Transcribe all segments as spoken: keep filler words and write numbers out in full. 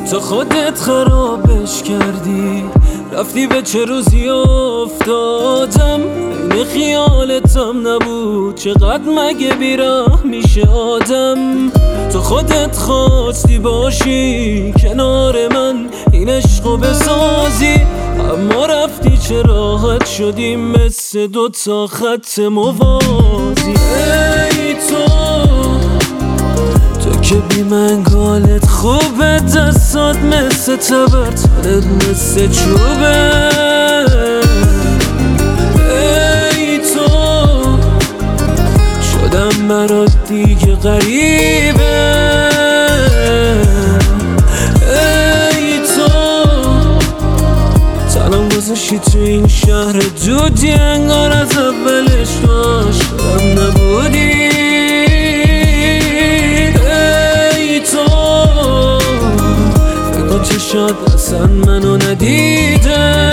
تو خودت خرابش کردی، رفتی به چه روزی افتادم. این خیالتم نبود، چقدر مگه بیراه میشه آدم. تو خودت خواستی باشی کنار من، این عشقو بسازی، اما رفتی چه راحت شدیم مثل دوتا خط موازی. ای تو تو که بی منگالت خوبه، دستات مثل تبر، تنت مثل چوبه. ای تو شدم برات دیگه غریبه. ای تو سلام گذاشتی تو این شهر دودی، انگار از اولش تو عاشقم نبودی. چشات اصلا منو ندیده.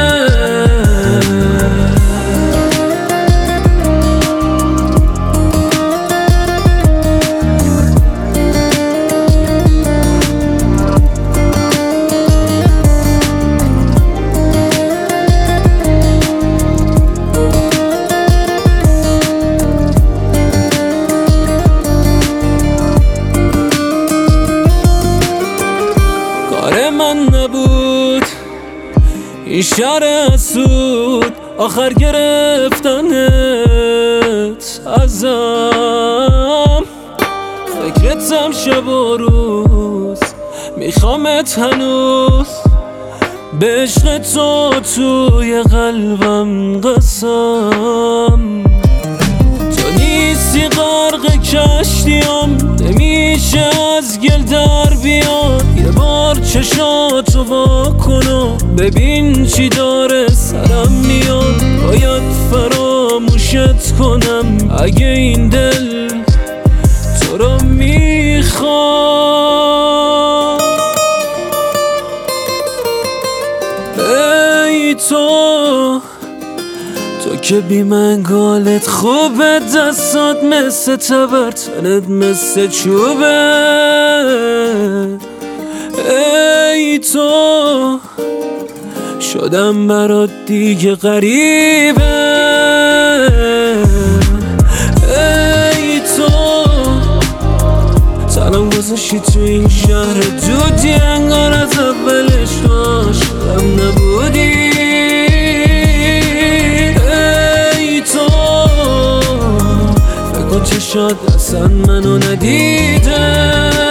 من نبود این شهر اسود، آخر گرفتنت ازم. فکرتم شب و روز، میخوامت هنوز، به عشق تو توی قلبم قسم. تو نیستی غرق کشتیم، نمیشه از گل در بیاد. یه بار چشاتو وا کن و ببین چی داره سرم میاد. باید فراموشت کنم اگه این دل تو رو میخواد. ای تو تو که بی منگالت خوبه، دستات مثل تبر، تنت مثل چوبه. ای تو شدم برات دیگه غریبه. ای تو سلام گذاشتی تو این شهر دودی، انگار از اولش تو عاشقم نبودی. چشات اصلا منو ندیده.